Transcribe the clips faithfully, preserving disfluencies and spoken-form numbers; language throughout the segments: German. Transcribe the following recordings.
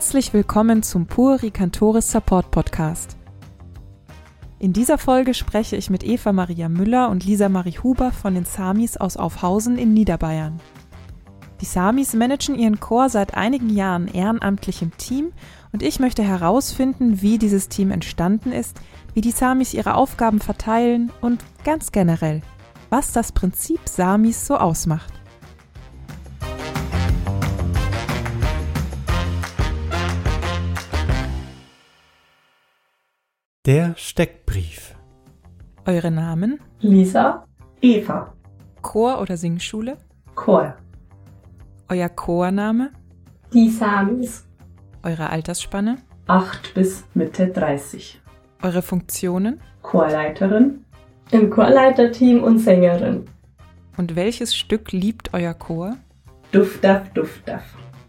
Herzlich willkommen zum Pueri Cantores Support Podcast. In dieser Folge spreche ich mit Eva Maria Müller und Lisa Marie Huber von den Samis aus Aufhausen in Niederbayern. Die Samis managen ihren Chor seit einigen Jahren ehrenamtlich im Team und ich möchte herausfinden, wie dieses Team entstanden ist, wie die Samis ihre Aufgaben verteilen und ganz generell, was das Prinzip Samis so ausmacht. Der Steckbrief. Eure Namen? Lisa, Eva. Chor oder Singschule? Chor. Euer Chorname? Die Samis. Eure Altersspanne? acht bis Mitte dreißig. Eure Funktionen? Chorleiterin. Im Chorleiterteam und Sängerin. Und welches Stück liebt euer Chor? Duftaf, Duftaf.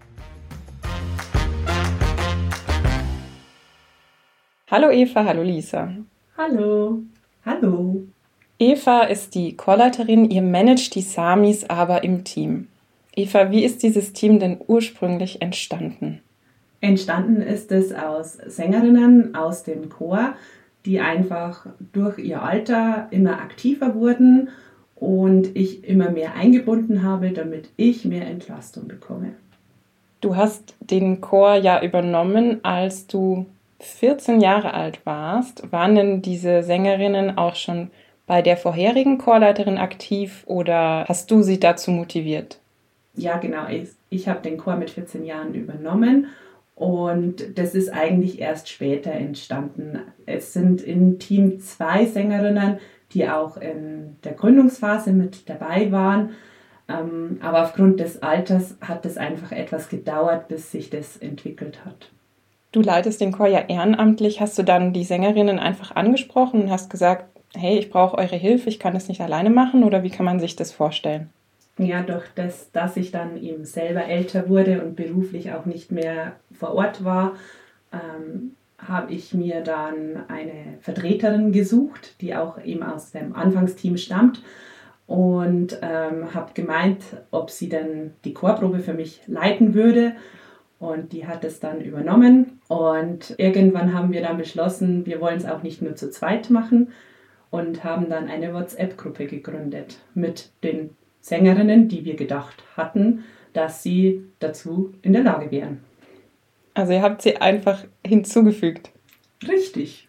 Hallo Eva, hallo Lisa. Hallo. Hallo. Eva ist die Chorleiterin, ihr managt die Samis aber im Team. Eva, wie ist dieses Team denn ursprünglich entstanden? Entstanden ist es aus Sängerinnen aus dem Chor, die einfach durch ihr Alter immer aktiver wurden und ich immer mehr eingebunden habe, damit ich mehr Entlastung bekomme. Du hast den Chor ja übernommen, als du vierzehn Jahre alt warst. Waren denn diese Sängerinnen auch schon bei der vorherigen Chorleiterin aktiv oder hast du sie dazu motiviert? Ja, genau. Ich, ich habe den Chor mit vierzehn Jahren übernommen und das ist eigentlich erst später entstanden. Es sind im Team zwei Sängerinnen, die auch in der Gründungsphase mit dabei waren. Ähm, aber aufgrund des Alters hat es einfach etwas gedauert, bis sich das entwickelt hat. Du leitest den Chor ja ehrenamtlich. Hast du dann die Sängerinnen einfach angesprochen und hast gesagt, hey, ich brauche eure Hilfe, ich kann das nicht alleine machen, oder wie kann man sich das vorstellen? Ja, durch das, dass ich dann eben selber älter wurde und beruflich auch nicht mehr vor Ort war, ähm, habe ich mir dann eine Vertreterin gesucht, die auch eben aus dem Anfangsteam stammt und ähm, habe gemeint, ob sie dann die Chorprobe für mich leiten würde. Und die hat es dann übernommen und irgendwann haben wir dann beschlossen, wir wollen es auch nicht nur zu zweit machen und haben dann eine WhatsApp-Gruppe gegründet mit den Sängerinnen, die wir gedacht hatten, dass sie dazu in der Lage wären. Also ihr habt sie einfach hinzugefügt. Richtig.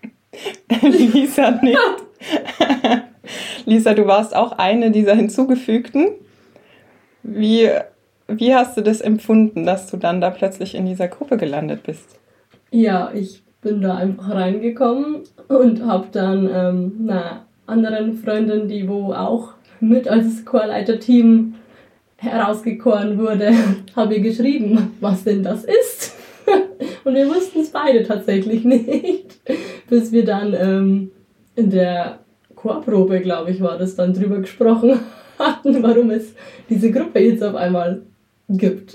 Lisa nicht. Lisa, du warst auch eine dieser Hinzugefügten. Wie... Wie hast du das empfunden, dass du dann da plötzlich in dieser Gruppe gelandet bist? Ja, ich bin da einfach reingekommen und habe dann ähm, einer anderen Freundin, die wo auch mit als Chorleiterteam herausgekoren wurde, habe ihr geschrieben, was denn das ist. Und wir wussten es beide tatsächlich nicht, bis wir dann ähm, in der Chorprobe, glaube ich, war das, dann drüber gesprochen hatten, warum es diese Gruppe jetzt auf einmal gibt.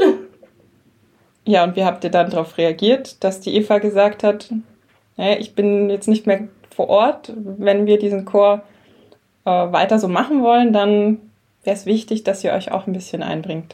Ja, und wie habt ihr dann darauf reagiert, dass die Eva gesagt hat, naja, ich bin jetzt nicht mehr vor Ort, wenn wir diesen Chor äh, weiter so machen wollen, dann wäre es wichtig, dass ihr euch auch ein bisschen einbringt.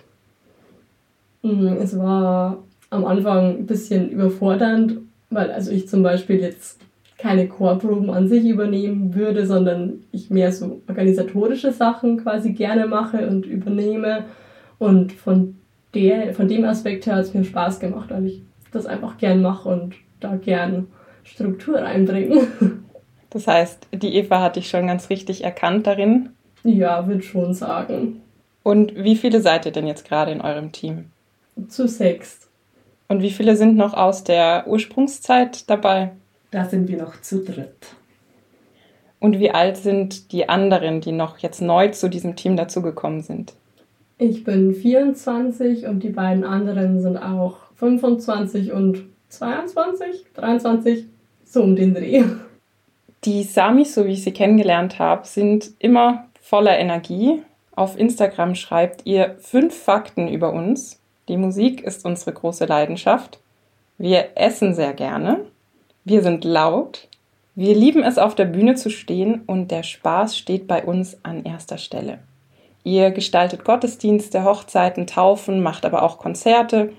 Es war am Anfang ein bisschen überfordernd, weil also ich zum Beispiel jetzt keine Chorproben an sich übernehmen würde, sondern ich mehr so organisatorische Sachen quasi gerne mache und übernehme. Und von, der, von dem Aspekt her hat es mir Spaß gemacht, weil ich das einfach gern mache und da gern Struktur reinbringe. Das heißt, die Eva hat dich schon ganz richtig erkannt darin? Ja, würde schon sagen. Und wie viele seid ihr denn jetzt gerade in eurem Team? Zu sechst. Und wie viele sind noch aus der Ursprungszeit dabei? Da sind wir noch zu dritt. Und wie alt sind die anderen, die noch jetzt neu zu diesem Team dazugekommen sind? Ich bin vierundzwanzig und die beiden anderen sind auch fünfundzwanzig und zweiundzwanzig, dreiundzwanzig, so um den Dreh. Die Samis, so wie ich sie kennengelernt habe, sind immer voller Energie. Auf Instagram schreibt ihr fünf Fakten über uns. Die Musik ist unsere große Leidenschaft. Wir essen sehr gerne. Wir sind laut. Wir lieben es, auf der Bühne zu stehen und der Spaß steht bei uns an erster Stelle. Ihr gestaltet Gottesdienste, Hochzeiten, Taufen, macht aber auch Konzerte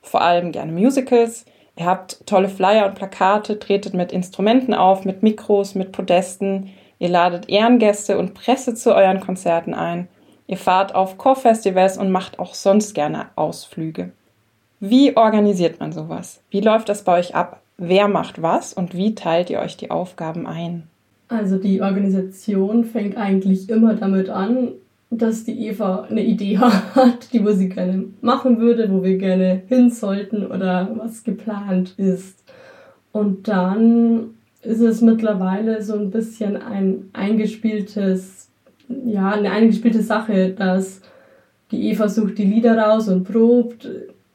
vor allem gerne Musicals. Ihr habt tolle Flyer und Plakate, tretet mit Instrumenten auf, mit Mikros, mit Podesten. Ihr ladet Ehrengäste und Presse zu euren Konzerten ein. Ihr fahrt auf Chorfestivals und macht auch sonst gerne Ausflüge. Wie organisiert man sowas? Wie läuft das bei euch ab? Wer macht was und wie teilt ihr euch die Aufgaben ein? Also die Organisation fängt eigentlich immer damit an, dass die Eva eine Idee hat, die wo sie gerne machen würde, wo wir gerne hin sollten oder was geplant ist. Und dann ist es mittlerweile so ein bisschen ein eingespieltes, ja, eine eingespielte Sache, dass die Eva sucht die Lieder raus und probt.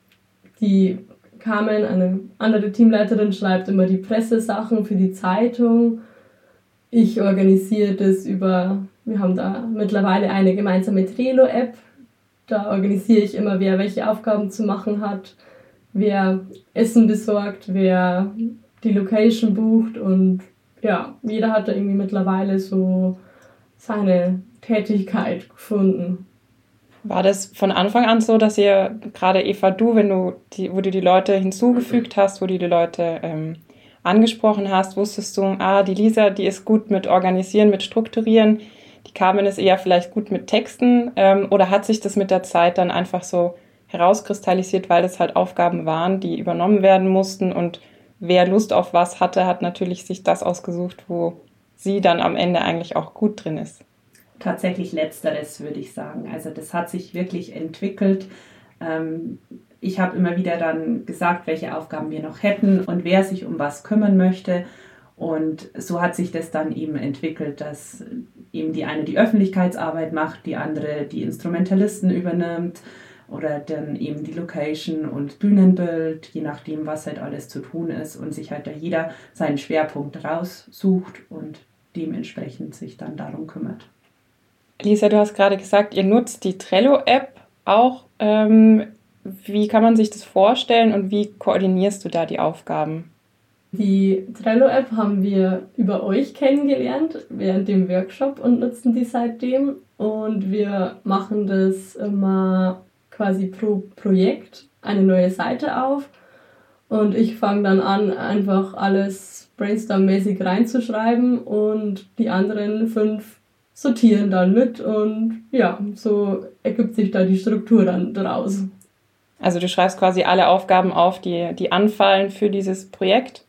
Die Carmen, eine andere Teamleiterin, schreibt immer die Pressesachen für die Zeitung. Ich organisiere das über, wir haben da mittlerweile eine gemeinsame Trello-App. Da organisiere ich immer, wer welche Aufgaben zu machen hat, wer Essen besorgt, wer die Location bucht und ja, jeder hat da irgendwie mittlerweile so seine Tätigkeit gefunden. War das von Anfang an so, dass ihr, gerade Eva, du, wenn du die, wo du die Leute hinzugefügt hast, wo du die Leute ähm, angesprochen hast, wusstest du, ah, die Lisa, die ist gut mit Organisieren, mit Strukturieren, die Carmen ist eher vielleicht gut mit Texten, ähm, oder hat sich das mit der Zeit dann einfach so herauskristallisiert, weil das halt Aufgaben waren, die übernommen werden mussten und wer Lust auf was hatte, hat natürlich sich das ausgesucht, wo sie dann am Ende eigentlich auch gut drin ist. Tatsächlich Letzteres, würde ich sagen. Also das hat sich wirklich entwickelt. Ähm, ich habe immer wieder dann gesagt, welche Aufgaben wir noch hätten und wer sich um was kümmern möchte. Und so hat sich das dann eben entwickelt, dass eben die eine die Öffentlichkeitsarbeit macht, die andere die Instrumentalisten übernimmt oder dann eben die Location und Bühnenbild, je nachdem, was halt alles zu tun ist und sich halt da jeder seinen Schwerpunkt raussucht und dementsprechend sich dann darum kümmert. Lisa, du hast gerade gesagt, ihr nutzt die Trello-App auch. Ähm, wie kann man sich das vorstellen und wie koordinierst du da die Aufgaben? Die Trello-App haben wir über euch kennengelernt während dem Workshop und nutzen die seitdem. Und wir machen das immer quasi pro Projekt eine neue Seite auf. Und ich fange dann an, einfach alles brainstorm-mäßig reinzuschreiben und die anderen fünf sortieren dann mit und ja, so ergibt sich da die Struktur dann daraus. Also du schreibst quasi alle Aufgaben auf, die, die anfallen für dieses Projekt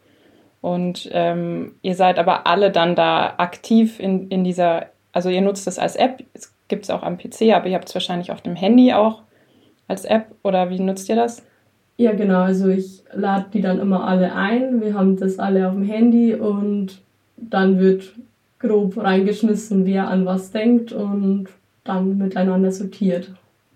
und ähm, ihr seid aber alle dann da aktiv in, in dieser, also ihr nutzt das als App, es gibt es auch am P C, aber ihr habt es wahrscheinlich auf dem Handy auch als App oder wie nutzt ihr das? Ja genau, also ich lade die dann immer alle ein, wir haben das alle auf dem Handy und dann wird grob reingeschmissen, wer an was denkt und dann miteinander sortiert.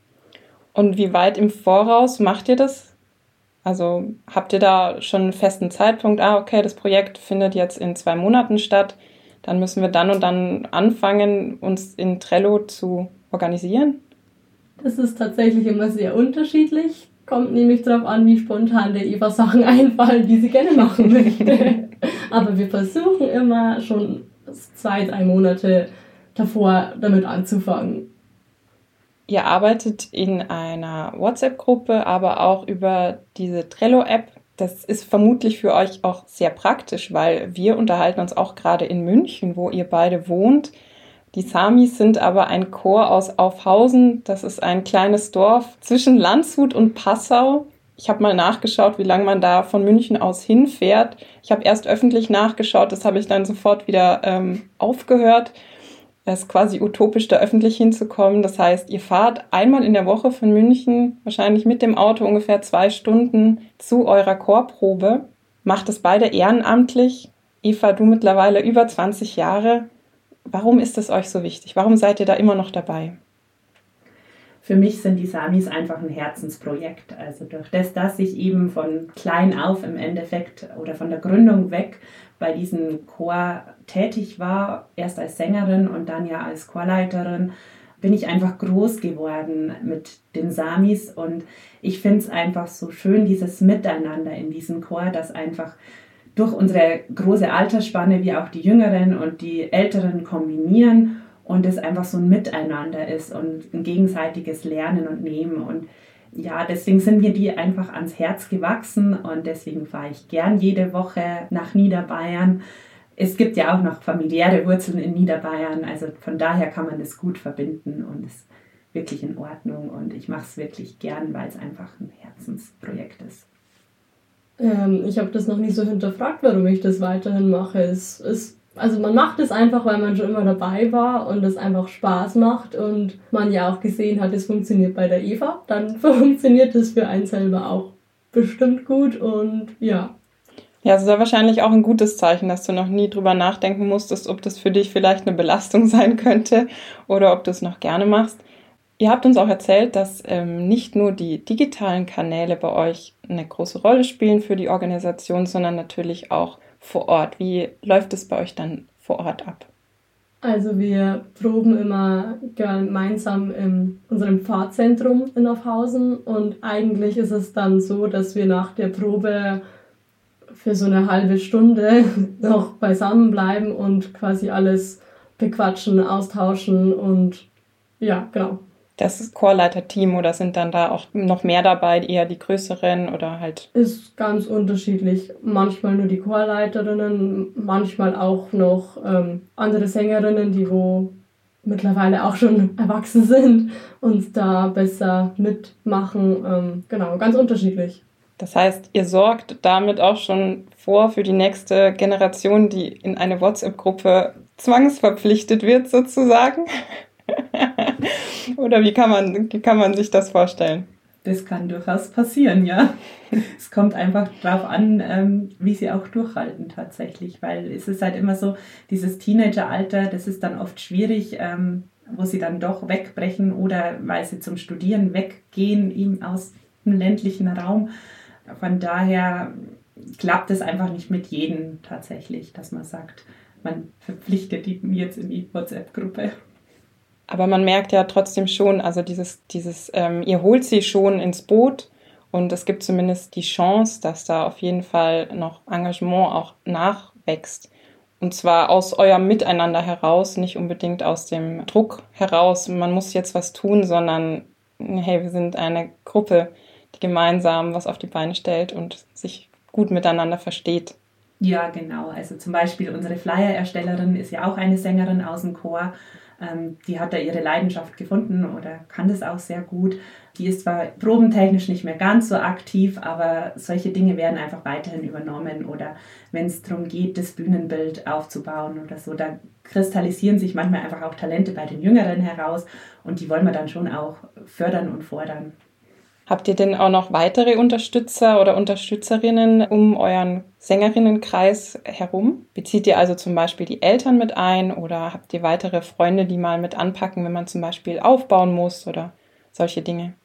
Und wie weit im Voraus macht ihr das? Also habt ihr da schon einen festen Zeitpunkt? Ah, okay, das Projekt findet jetzt in zwei Monaten statt. Dann müssen wir dann und dann anfangen, uns in Trello zu organisieren? Das ist tatsächlich immer sehr unterschiedlich. Kommt nämlich darauf an, wie spontan der Eva Sachen einfallen, die sie gerne machen möchte. Aber wir versuchen immer schon zwei, drei Monate davor damit anzufangen. Ihr arbeitet in einer WhatsApp-Gruppe, aber auch über diese Trello-App. Das ist vermutlich für euch auch sehr praktisch, weil wir unterhalten uns auch gerade in München, wo ihr beide wohnt. Die Samis sind aber ein Chor aus Aufhausen. Das ist ein kleines Dorf zwischen Landshut und Passau. Ich habe mal nachgeschaut, wie lange man da von München aus hinfährt. Ich habe erst öffentlich nachgeschaut, das habe ich dann sofort wieder ähm, aufgehört. Es ist quasi utopisch, da öffentlich hinzukommen. Das heißt, ihr fahrt einmal in der Woche von München, wahrscheinlich mit dem Auto ungefähr zwei Stunden zu eurer Chorprobe. Macht es beide ehrenamtlich. Eva, du mittlerweile über zwanzig Jahre. Warum ist es euch so wichtig? Warum seid ihr da immer noch dabei? Für mich sind die Samis einfach ein Herzensprojekt. Also durch das, dass ich eben von klein auf im Endeffekt oder von der Gründung weg bei diesem Chor tätig war, erst als Sängerin und dann ja als Chorleiterin, bin ich einfach groß geworden mit den Samis und ich finde es einfach so schön, dieses Miteinander in diesem Chor, dass einfach durch unsere große Altersspanne wir auch die Jüngeren und die Älteren kombinieren und es einfach so ein Miteinander ist und ein gegenseitiges Lernen und Nehmen. Und ja, deswegen sind mir die einfach ans Herz gewachsen und deswegen fahre ich gern jede Woche nach Niederbayern. Es gibt ja auch noch familiäre Wurzeln in Niederbayern, also von daher kann man das gut verbinden und ist wirklich in Ordnung und ich mache es wirklich gern, weil es einfach ein Herzensprojekt ist. Ähm, ich habe das noch nie so hinterfragt, warum ich das weiterhin mache. Es ist, also man macht es einfach, weil man schon immer dabei war und es einfach Spaß macht und man ja auch gesehen hat, es funktioniert bei der Eva, dann funktioniert es für einen selber auch bestimmt gut und ja. Ja, es ist ja wahrscheinlich auch ein gutes Zeichen, dass du noch nie drüber nachdenken musstest, ob das für dich vielleicht eine Belastung sein könnte oder ob du es noch gerne machst. Ihr habt uns auch erzählt, dass ähm, nicht nur die digitalen Kanäle bei euch eine große Rolle spielen für die Organisation, sondern natürlich auch vor Ort. Wie läuft es bei euch dann vor Ort ab? Also wir proben immer gemeinsam in unserem Pfarrzentrum in Aufhausen und eigentlich ist es dann so, dass wir nach der Probe für so eine halbe Stunde noch beisammen bleiben und quasi alles bequatschen, austauschen und ja, genau. Das Chorleiterteam oder sind dann da auch noch mehr dabei, eher die größeren oder halt? Ist ganz unterschiedlich. Manchmal nur die Chorleiterinnen, manchmal auch noch ähm, andere Sängerinnen, die wo mittlerweile auch schon erwachsen sind und da besser mitmachen. Ähm, genau, ganz unterschiedlich. Das heißt, ihr sorgt damit auch schon vor für die nächste Generation, die in eine WhatsApp-Gruppe zwangsverpflichtet wird sozusagen? Oder wie kann man, wie kann man sich das vorstellen? Das kann durchaus passieren, ja. Es kommt einfach darauf an, ähm, wie sie auch durchhalten tatsächlich, weil es ist halt immer so, dieses Teenageralter, das ist dann oft schwierig, ähm, wo sie dann doch wegbrechen oder weil sie zum Studieren weggehen, eben aus dem ländlichen Raum. Von daher klappt es einfach nicht mit jedem tatsächlich, dass man sagt, man verpflichtet die jetzt in die WhatsApp-Gruppe. Aber man merkt ja trotzdem schon, also dieses, dieses, ähm, ihr holt sie schon ins Boot und es gibt zumindest die Chance, dass da auf jeden Fall noch Engagement auch nachwächst. Und zwar aus eurem Miteinander heraus, nicht unbedingt aus dem Druck heraus, man muss jetzt was tun, sondern hey, wir sind eine Gruppe, die gemeinsam was auf die Beine stellt und sich gut miteinander versteht. Ja, genau. Also zum Beispiel unsere Flyer-Erstellerin ist ja auch eine Sängerin aus dem Chor. Ähm, die hat da ihre Leidenschaft gefunden oder kann das auch sehr gut. Die ist zwar probentechnisch nicht mehr ganz so aktiv, aber solche Dinge werden einfach weiterhin übernommen. Oder wenn es darum geht, das Bühnenbild aufzubauen oder so, da kristallisieren sich manchmal einfach auch Talente bei den Jüngeren heraus und die wollen wir dann schon auch fördern und fordern. Habt ihr denn auch noch weitere Unterstützer oder Unterstützerinnen um euren Sängerinnenkreis herum? Bezieht ihr also zum Beispiel die Eltern mit ein oder habt ihr weitere Freunde, die mal mit anpacken, wenn man zum Beispiel aufbauen muss oder solche Dinge?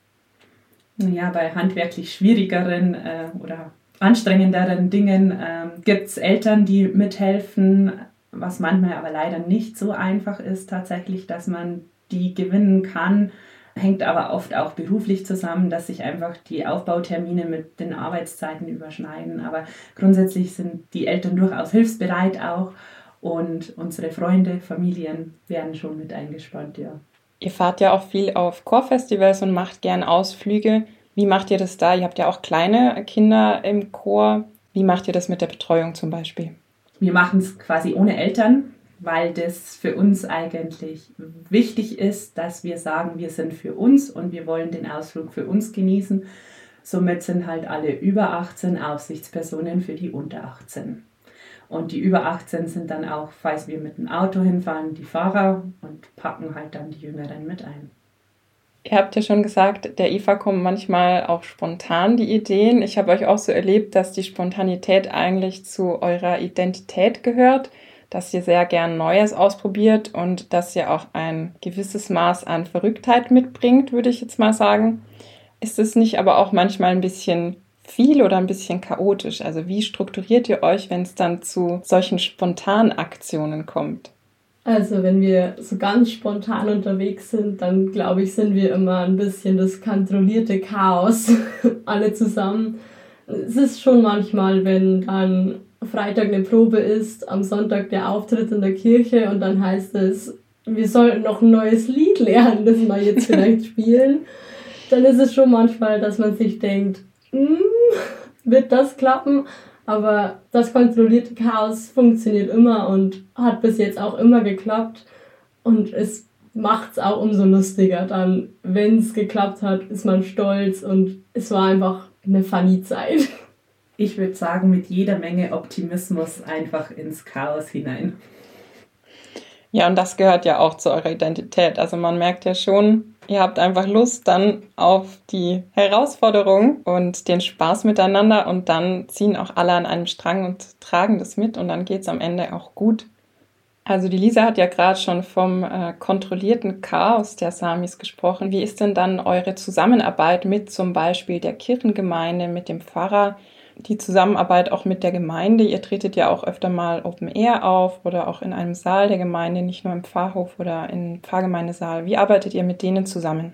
Ja, bei handwerklich schwierigeren äh, oder anstrengenderen Dingen äh, gibt es Eltern, die mithelfen, was manchmal aber leider nicht so einfach ist tatsächlich, dass man die gewinnen kann. Hängt aber oft auch beruflich zusammen, dass sich einfach die Aufbautermine mit den Arbeitszeiten überschneiden. Aber grundsätzlich sind die Eltern durchaus hilfsbereit auch und unsere Freunde, Familien werden schon mit eingespannt, ja. Ihr fahrt ja auch viel auf Chorfestivals und macht gern Ausflüge. Wie macht ihr das da? Ihr habt ja auch kleine Kinder im Chor. Wie macht ihr das mit der Betreuung zum Beispiel? Wir machen es quasi ohne Eltern, weil das für uns eigentlich wichtig ist, dass wir sagen, wir sind für uns und wir wollen den Ausflug für uns genießen. Somit sind halt alle über achtzehn Aufsichtspersonen für die unter achtzehn. Und die über achtzehn sind dann auch, falls wir mit dem Auto hinfahren, die Fahrer und packen halt dann die Jüngeren mit ein. Ihr habt ja schon gesagt, der Eva kommen manchmal auch spontan die Ideen. Ich habe euch auch so erlebt, dass die Spontanität eigentlich zu eurer Identität gehört, dass ihr sehr gern Neues ausprobiert und dass ihr auch ein gewisses Maß an Verrücktheit mitbringt, würde ich jetzt mal sagen. Ist es nicht aber auch manchmal ein bisschen viel oder ein bisschen chaotisch? Also wie strukturiert ihr euch, wenn es dann zu solchen Spontanaktionen kommt? Also wenn wir so ganz spontan unterwegs sind, dann glaube ich, sind wir immer ein bisschen das kontrollierte Chaos, alle zusammen. Es ist schon manchmal, wenn dann Freitag eine Probe ist, am Sonntag der Auftritt in der Kirche und dann heißt es, wir sollten noch ein neues Lied lernen, das wir jetzt vielleicht spielen. dann ist es schon manchmal, dass man sich denkt, mm, wird das klappen? Aber das kontrollierte Chaos funktioniert immer und hat bis jetzt auch immer geklappt. Und es macht es auch umso lustiger dann, wenn es geklappt hat, ist man stolz und es war einfach eine funny Zeit. Ich würde sagen, mit jeder Menge Optimismus einfach ins Chaos hinein. Ja, und das gehört ja auch zu eurer Identität. Also man merkt ja schon, ihr habt einfach Lust dann auf die Herausforderung und den Spaß miteinander und dann ziehen auch alle an einem Strang und tragen das mit und dann geht es am Ende auch gut. Also die Lisa hat ja gerade schon vom äh, kontrollierten Chaos der Samis gesprochen. Wie ist denn dann eure Zusammenarbeit mit zum Beispiel der Kirchengemeinde, mit dem Pfarrer? Die Zusammenarbeit auch mit der Gemeinde. Ihr tretet ja auch öfter mal Open Air auf oder auch in einem Saal der Gemeinde, nicht nur im Pfarrhof oder im Pfarrgemeindesaal. Wie arbeitet ihr mit denen zusammen?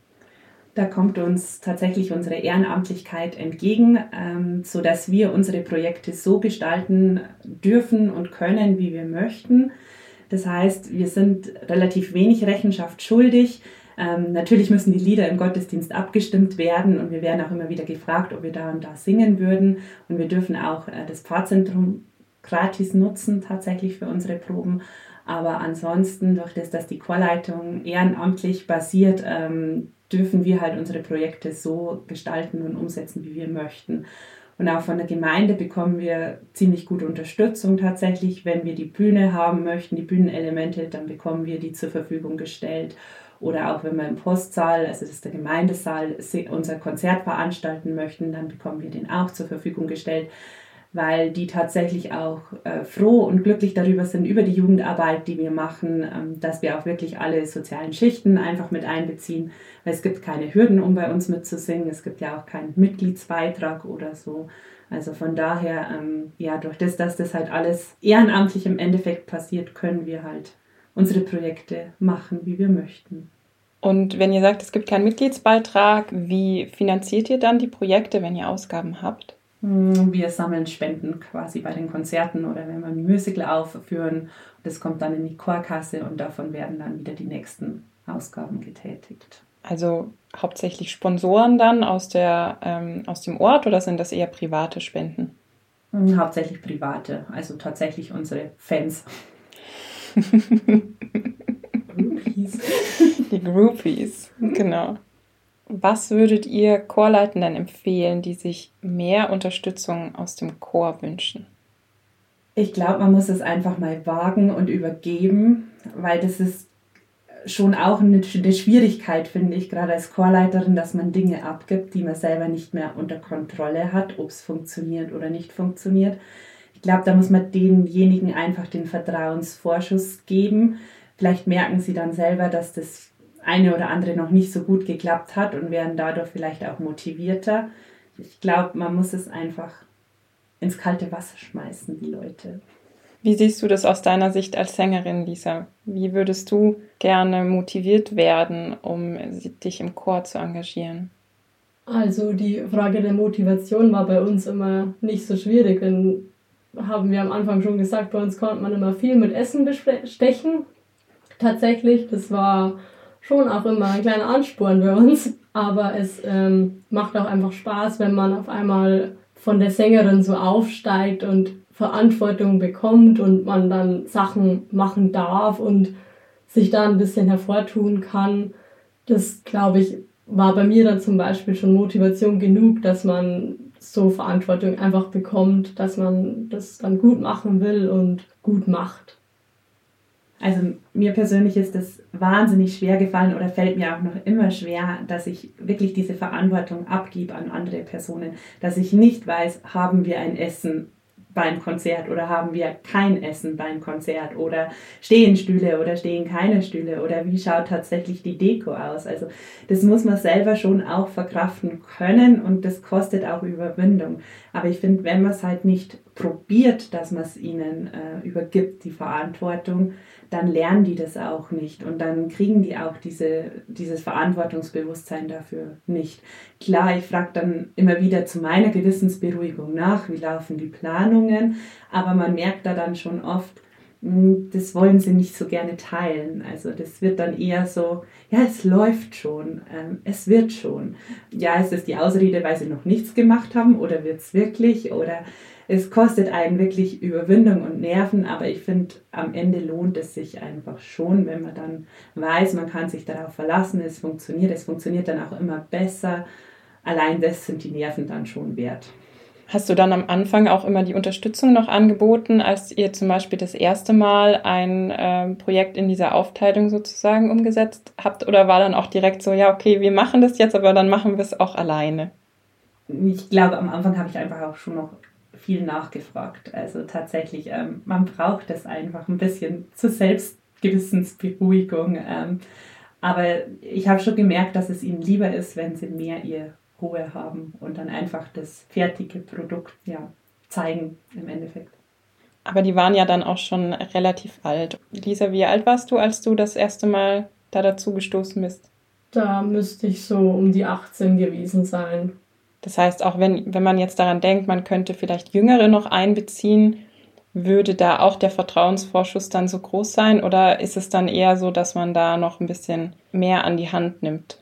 Da kommt uns tatsächlich unsere Ehrenamtlichkeit entgegen, ähm, sodass wir unsere Projekte so gestalten dürfen und können, wie wir möchten. Das heißt, wir sind relativ wenig Rechenschaft schuldig. Ähm, natürlich müssen die Lieder im Gottesdienst abgestimmt werden und wir werden auch immer wieder gefragt, ob wir da und da singen würden. Und wir dürfen auch äh, das Pfarrzentrum gratis nutzen, tatsächlich für unsere Proben. Aber ansonsten, durch das, dass die Chorleitung ehrenamtlich basiert, ähm, dürfen wir halt unsere Projekte so gestalten und umsetzen, wie wir möchten. Und auch von der Gemeinde bekommen wir ziemlich gute Unterstützung tatsächlich. Wenn wir die Bühne haben möchten, die Bühnenelemente, dann bekommen wir die zur Verfügung gestellt. Oder auch wenn wir im Postsaal, also das ist der Gemeindesaal, unser Konzert veranstalten möchten, dann bekommen wir den auch zur Verfügung gestellt, weil die tatsächlich auch äh, froh und glücklich darüber sind, über die Jugendarbeit, die wir machen, ähm, dass wir auch wirklich alle sozialen Schichten einfach mit einbeziehen, weil es gibt keine Hürden, um bei uns mitzusingen, es gibt ja auch keinen Mitgliedsbeitrag oder so. Also von daher, ähm, ja, durch das, dass das halt alles ehrenamtlich im Endeffekt passiert, können wir halt unsere Projekte machen, wie wir möchten. Und wenn ihr sagt, es gibt keinen Mitgliedsbeitrag, wie finanziert ihr dann die Projekte, wenn ihr Ausgaben habt? Wir sammeln Spenden quasi bei den Konzerten oder wenn wir ein Musical aufführen. Das kommt dann in die Chorkasse und davon werden dann wieder die nächsten Ausgaben getätigt. Also hauptsächlich Sponsoren dann aus, der, ähm, aus dem Ort oder sind das eher private Spenden? Hauptsächlich private, also tatsächlich unsere Fans. Groupies. Die Groupies, genau. Was würdet ihr Chorleitenden empfehlen, die sich mehr Unterstützung aus dem Chor wünschen? Ich glaube, man muss es einfach mal wagen und übergeben, weil das ist schon auch eine, eine Schwierigkeit, finde ich, gerade als Chorleiterin, dass man Dinge abgibt, die man selber nicht mehr unter Kontrolle hat, ob es funktioniert oder nicht funktioniert. Ich glaube, da muss man denjenigen einfach den Vertrauensvorschuss geben. Vielleicht merken sie dann selber, dass das eine oder andere noch nicht so gut geklappt hat und werden dadurch vielleicht auch motivierter. Ich glaube, man muss es einfach ins kalte Wasser schmeißen, die Leute. Wie siehst du das aus deiner Sicht als Sängerin, Lisa? Wie würdest du gerne motiviert werden, um dich im Chor zu engagieren? Also die Frage der Motivation war bei uns immer nicht so schwierig, denn haben wir am Anfang schon gesagt, bei uns konnte man immer viel mit Essen bestechen. Tatsächlich, das war schon auch immer ein kleiner Ansporn bei uns, aber es ähm, macht auch einfach Spaß, wenn man auf einmal von der Sängerin so aufsteigt und Verantwortung bekommt und man dann Sachen machen darf und sich da ein bisschen hervortun kann. Das, glaube ich, war bei mir dann zum Beispiel schon Motivation genug, dass man so Verantwortung einfach bekommt, dass man das dann gut machen will und gut macht. Also mir persönlich ist das wahnsinnig schwer gefallen oder fällt mir auch noch immer schwer, dass ich wirklich diese Verantwortung abgebe an andere Personen, dass ich nicht weiß, haben wir ein Essen beim Konzert oder haben wir kein Essen beim Konzert oder stehen Stühle oder stehen keine Stühle oder wie schaut tatsächlich die Deko aus. Also das muss man selber schon auch verkraften können und das kostet auch Überwindung. Aber ich finde, wenn man es halt nicht probiert, dass man es ihnen äh, übergibt, die Verantwortung, dann lernen die das auch nicht und dann kriegen die auch diese, dieses Verantwortungsbewusstsein dafür nicht. Klar, ich frage dann immer wieder zu meiner Gewissensberuhigung nach, wie laufen die Planungen, aber man merkt da dann schon oft, das wollen sie nicht so gerne teilen. Also das wird dann eher so, ja, es läuft schon, ähm, es wird schon. Ja, ist das die Ausrede, weil sie noch nichts gemacht haben oder wird es wirklich? Oder es kostet einen wirklich Überwindung und Nerven, aber ich finde, am Ende lohnt es sich einfach schon, wenn man dann weiß, man kann sich darauf verlassen, es funktioniert, es funktioniert dann auch immer besser. Allein das sind die Nerven dann schon wert. Hast du dann am Anfang auch immer die Unterstützung noch angeboten, als ihr zum Beispiel das erste Mal ein ähm, Projekt in dieser Aufteilung sozusagen umgesetzt habt? Oder war dann auch direkt so, ja, okay, wir machen das jetzt, aber dann machen wir es auch alleine? Ich glaube, am Anfang habe ich einfach auch schon noch viel nachgefragt. Also tatsächlich, ähm, man braucht das einfach ein bisschen zur Selbstgewissensberuhigung. Ähm, aber ich habe schon gemerkt, dass es ihnen lieber ist, wenn sie mehr ihr Ruhe haben und dann einfach das fertige Produkt ja, zeigen im Endeffekt. Aber die waren ja dann auch schon relativ alt. Lisa, wie alt warst du, als du das erste Mal da dazu gestoßen bist? Da müsste ich so um die achtzehn gewesen sein. Das heißt, auch wenn, wenn man jetzt daran denkt, man könnte vielleicht Jüngere noch einbeziehen, würde da auch der Vertrauensvorschuss dann so groß sein? Oder ist es dann eher so, dass man da noch ein bisschen mehr an die Hand nimmt?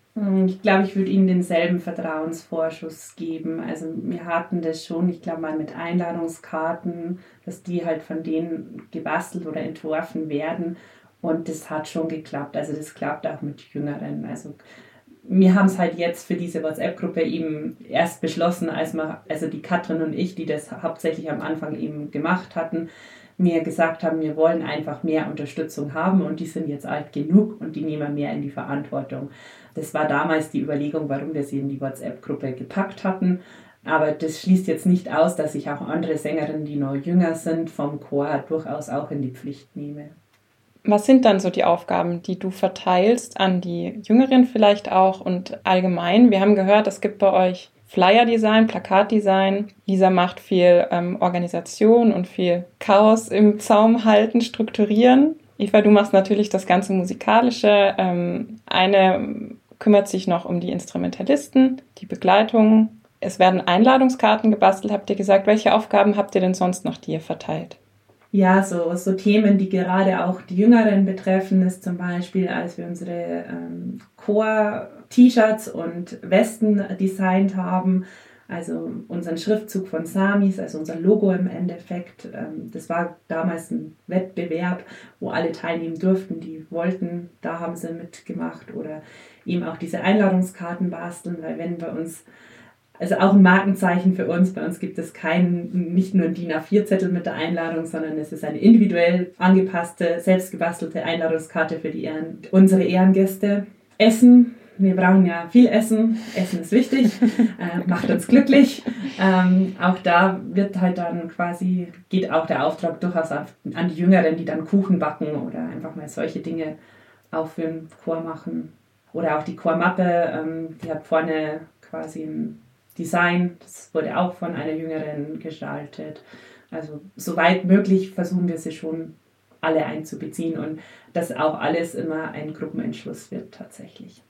Ich glaube, ich würde ihnen denselben Vertrauensvorschuss geben. Also wir hatten das schon, ich glaube mal mit Einladungskarten, dass die halt von denen gebastelt oder entworfen werden. Und das hat schon geklappt. Also das klappt auch mit Jüngeren. Also wir haben es halt jetzt für diese WhatsApp-Gruppe eben erst beschlossen, als wir, also die Katrin und ich, die das hauptsächlich am Anfang eben gemacht hatten, mir gesagt haben, wir wollen einfach mehr Unterstützung haben und die sind jetzt alt genug und die nehmen mehr in die Verantwortung. Das war damals die Überlegung, warum wir sie in die WhatsApp-Gruppe gepackt hatten. Aber das schließt jetzt nicht aus, dass ich auch andere Sängerinnen, die noch jünger sind, vom Chor durchaus auch in die Pflicht nehme. Was sind dann so die Aufgaben, die du verteilst an die Jüngeren vielleicht auch und allgemein? Wir haben gehört, es gibt bei euch Flyer-Design, Plakatdesign. Lisa macht viel ähm, Organisation und viel Chaos im Zaum halten, strukturieren. Eva, du machst natürlich das ganze Musikalische. Ähm, eine kümmert sich noch um die Instrumentalisten, die Begleitung. Es werden Einladungskarten gebastelt, habt ihr gesagt. Welche Aufgaben habt ihr denn sonst noch, die ihr verteilt? Ja, so, so Themen, die gerade auch die Jüngeren betreffen, ist zum Beispiel, als wir unsere ähm, Chor-T-Shirts und Westen designt haben, also unseren Schriftzug von Samis, also unser Logo im Endeffekt. Ähm, das war damals ein Wettbewerb, wo alle teilnehmen durften, die wollten, da haben sie mitgemacht oder eben auch diese Einladungskarten basteln, weil wenn bei uns, also auch ein Markenzeichen für uns, bei uns gibt es keinen, nicht nur ein D I N A vier Zettel mit der Einladung, sondern es ist eine individuell angepasste, selbstgebastelte Einladungskarte für die Ehren, unsere Ehrengäste. Essen, wir brauchen ja viel Essen, Essen ist wichtig, äh, macht uns glücklich. Ähm, auch da wird halt dann quasi, geht auch der Auftrag durchaus an, an die Jüngeren, die dann Kuchen backen oder einfach mal solche Dinge auch für den Chor machen. Oder auch die Chormappe, ähm, die hat vorne quasi ein Design, das wurde auch von einer Jüngeren gestaltet. Also soweit möglich versuchen wir sie schon alle einzubeziehen und dass auch alles immer ein Gruppenentschluss wird tatsächlich.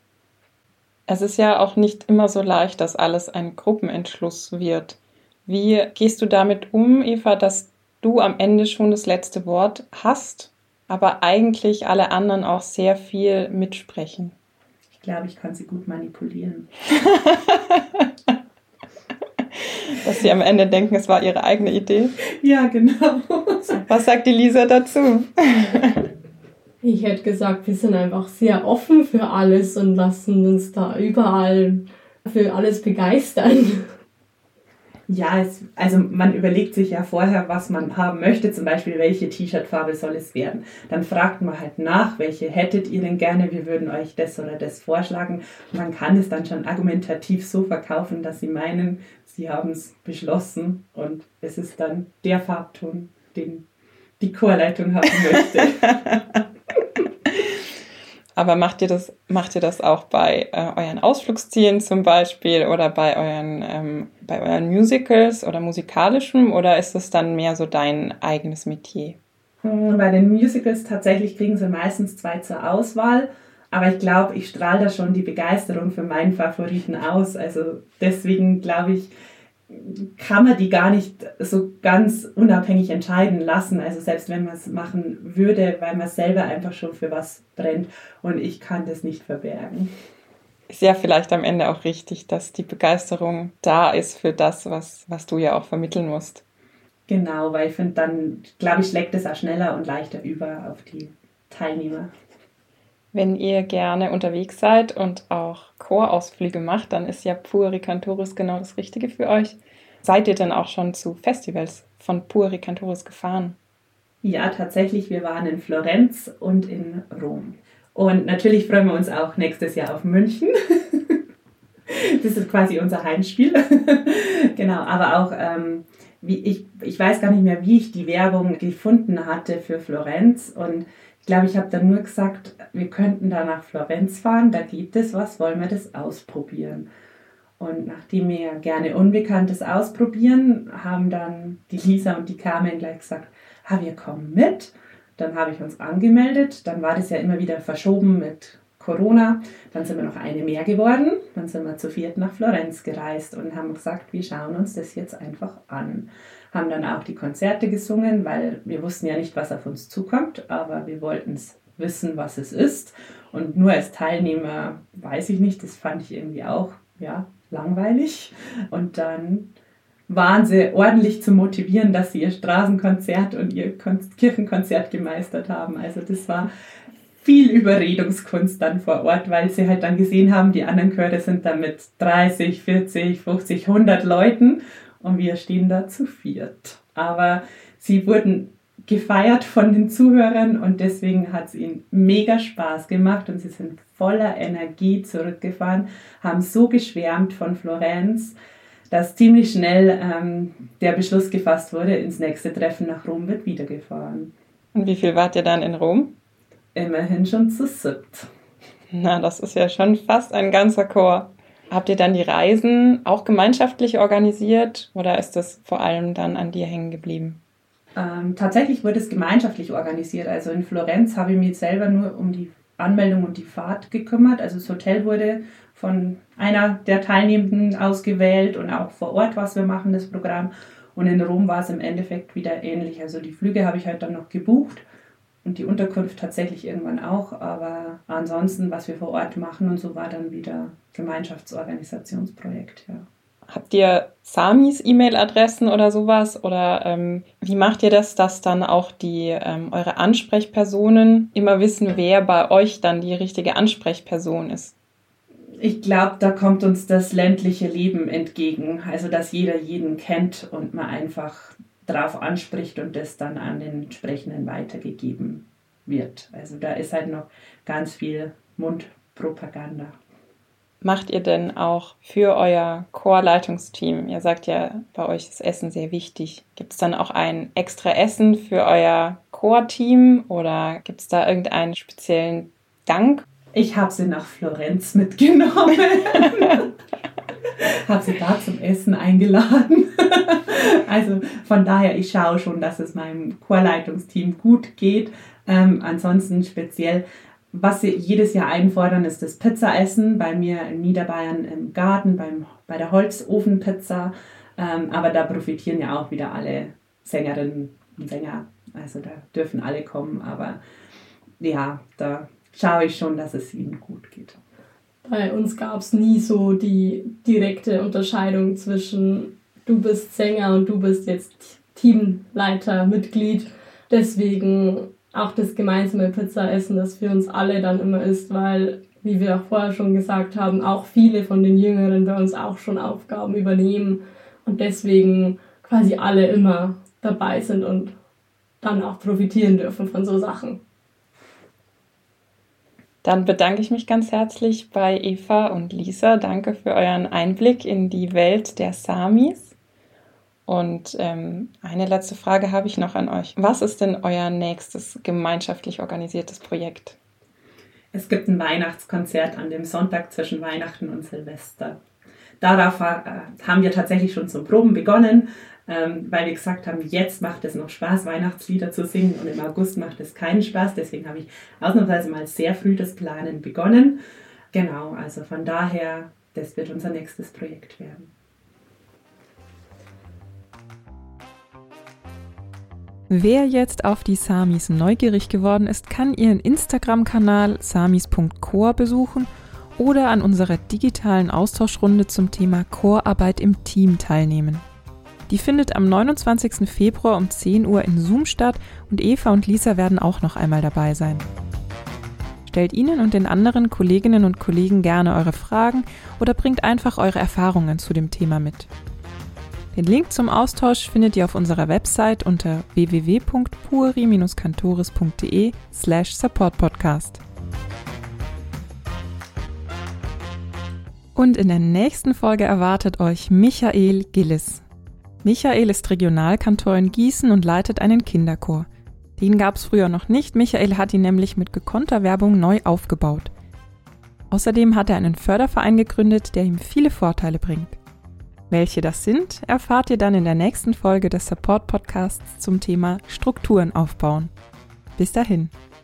Es ist ja auch nicht immer so leicht, dass alles ein Gruppenentschluss wird. Wie gehst du damit um, Eva, dass du am Ende schon das letzte Wort hast, aber eigentlich alle anderen auch sehr viel mitsprechen? Ich glaube, ich kann sie gut manipulieren. Dass sie am Ende denken, es war ihre eigene Idee? Ja, genau. Was sagt die Lisa dazu? Ich hätte gesagt, wir sind einfach sehr offen für alles und lassen uns da überall für alles begeistern. Ja, es, also man überlegt sich ja vorher, was man haben möchte, zum Beispiel, welche T-Shirt-Farbe soll es werden. Dann fragt man halt nach, welche hättet ihr denn gerne, wir würden euch das oder das vorschlagen. Und man kann es dann schon argumentativ so verkaufen, dass sie meinen, sie haben es beschlossen und es ist dann der Farbton, den die Chorleitung haben möchte. Aber macht ihr das, macht ihr das auch bei äh, euren Ausflugszielen zum Beispiel oder bei euren, ähm, bei euren Musicals oder musikalischem oder ist es dann mehr so dein eigenes Metier? Bei den Musicals tatsächlich kriegen sie meistens zwei zur Auswahl, aber ich glaube, ich strahle da schon die Begeisterung für meinen Favoriten aus. Also deswegen glaube ich, kann man die gar nicht so ganz unabhängig entscheiden lassen. Also selbst wenn man es machen würde, weil man selber einfach schon für was brennt und ich kann das nicht verbergen. Ist ja vielleicht am Ende auch richtig, dass die Begeisterung da ist für das, was, was du ja auch vermitteln musst. Genau, weil ich finde, dann, glaube ich, schlägt es auch schneller und leichter über auf die Teilnehmer. Wenn ihr gerne unterwegs seid und auch Chorausflüge macht, dann ist ja Pueri Cantoris genau das Richtige für euch. Seid ihr denn auch schon zu Festivals von Pueri Cantoris gefahren? Ja, tatsächlich. Wir waren in Florenz und in Rom. Und natürlich freuen wir uns auch nächstes Jahr auf München. Das ist quasi unser Heimspiel. Genau, aber auch, ähm, wie ich, ich weiß gar nicht mehr, wie ich die Werbung gefunden hatte für Florenz. Und ich glaube, ich habe dann nur gesagt, wir könnten da nach Florenz fahren, da gibt es was, wollen wir das ausprobieren. Und nachdem wir gerne Unbekanntes ausprobieren, haben dann die Lisa und die Carmen gleich gesagt, ah, wir kommen mit. Dann habe ich uns angemeldet, dann war das ja immer wieder verschoben mit Corona. Dann sind wir noch eine mehr geworden, dann sind wir zu viert nach Florenz gereist und haben gesagt, wir schauen uns das jetzt einfach an. Haben dann auch die Konzerte gesungen, weil wir wussten ja nicht, was auf uns zukommt, aber wir wollten es wissen, was es ist. Und nur als Teilnehmer weiß ich nicht, das fand ich irgendwie auch, ja, langweilig. Und dann waren sie ordentlich zu motivieren, dass sie ihr Straßenkonzert und ihr Kirchenkonzert gemeistert haben. Also das war viel Überredungskunst dann vor Ort, weil sie halt dann gesehen haben, die anderen Chöre sind da mit dreißig, vierzig, fünfzig, hundert Leuten und wir stehen da zu viert. Aber sie wurden gefeiert von den Zuhörern und deswegen hat es ihnen mega Spaß gemacht und sie sind voller Energie zurückgefahren, haben so geschwärmt von Florenz, dass ziemlich schnell ähm, der Beschluss gefasst wurde, ins nächste Treffen nach Rom wird wieder gefahren. Und wie viel wart ihr dann in Rom? Immerhin schon zu siebt. Na, das ist ja schon fast ein ganzer Chor. Habt ihr dann die Reisen auch gemeinschaftlich organisiert oder ist das vor allem dann an dir hängen geblieben? Ähm, tatsächlich wurde es gemeinschaftlich organisiert. Also in Florenz habe ich mich selber nur um die Anmeldung und die Fahrt gekümmert. Also das Hotel wurde von einer der Teilnehmenden ausgewählt und auch vor Ort, was wir machen, das Programm. Und in Rom war es im Endeffekt wieder ähnlich. Also die Flüge habe ich halt dann noch gebucht und die Unterkunft tatsächlich irgendwann auch. Aber ansonsten, was wir vor Ort machen und so, war dann wieder Gemeinschaftsorganisationsprojekt, ja. Habt ihr Samis E-Mail-Adressen oder sowas? Oder ähm, wie macht ihr das, dass dann auch die ähm, eure Ansprechpersonen immer wissen, wer bei euch dann die richtige Ansprechperson ist? Ich glaube, da kommt uns das ländliche Leben entgegen. Also, dass jeder jeden kennt und man einfach drauf anspricht und das dann an den entsprechenden weitergegeben wird. Also, da ist halt noch ganz viel Mundpropaganda. Macht ihr denn auch für euer Chorleitungsteam, ihr sagt ja, bei euch ist Essen sehr wichtig, gibt es dann auch ein extra Essen für euer Chorteam oder gibt es da irgendeinen speziellen Dank? Ich habe sie nach Florenz mitgenommen, habe sie da zum Essen eingeladen. Also von daher, ich schaue schon, dass es meinem Chorleitungsteam gut geht. Ähm, ansonsten speziell, was sie jedes Jahr einfordern, ist das Pizzaessen bei mir in Niederbayern im Garten, beim, bei der Holzofenpizza. Ähm, aber da profitieren ja auch wieder alle Sängerinnen und Sänger. Also da dürfen alle kommen. Aber ja, da schaue ich schon, dass es ihnen gut geht. Bei uns gab es nie so die direkte Unterscheidung zwischen du bist Sänger und du bist jetzt Teamleiter, Mitglied. Deswegen auch das gemeinsame Pizzaessen, das für uns alle dann immer ist, weil, wie wir auch vorher schon gesagt haben, auch viele von den Jüngeren bei uns auch schon Aufgaben übernehmen und deswegen quasi alle immer dabei sind und dann auch profitieren dürfen von so Sachen. Dann bedanke ich mich ganz herzlich bei Eva und Lisa. Danke für euren Einblick in die Welt der Samis. Und ähm, eine letzte Frage habe ich noch an euch. Was ist denn euer nächstes gemeinschaftlich organisiertes Projekt? Es gibt ein Weihnachtskonzert an dem Sonntag zwischen Weihnachten und Silvester. Darauf äh, haben wir tatsächlich schon zum Proben begonnen, ähm, weil wir gesagt haben, jetzt macht es noch Spaß, Weihnachtslieder zu singen und im August macht es keinen Spaß. Deswegen habe ich ausnahmsweise mal sehr früh das Planen begonnen. Genau, also von daher, das wird unser nächstes Projekt werden. Wer jetzt auf die Samis neugierig geworden ist, kann ihren Instagram-Kanal samis punkt chor besuchen oder an unserer digitalen Austauschrunde zum Thema Chorarbeit im Team teilnehmen. Die findet am neunundzwanzigsten Februar um zehn Uhr in Zoom statt und Eva und Lisa werden auch noch einmal dabei sein. Stellt Ihnen und den anderen Kolleginnen und Kollegen gerne eure Fragen oder bringt einfach eure Erfahrungen zu dem Thema mit. Den Link zum Austausch findet ihr auf unserer Website unter w w w punkt pueri Bindestrich cantores punkt d e slash support podcast. Und in der nächsten Folge erwartet euch Michael Gillis. Michael ist Regionalkantor in Gießen und leitet einen Kinderchor. Den gab es früher noch nicht, Michael hat ihn nämlich mit gekonnter Werbung neu aufgebaut. Außerdem hat er einen Förderverein gegründet, der ihm viele Vorteile bringt. Welche das sind, erfahrt ihr dann in der nächsten Folge des Support-Podcasts zum Thema Strukturen aufbauen. Bis dahin.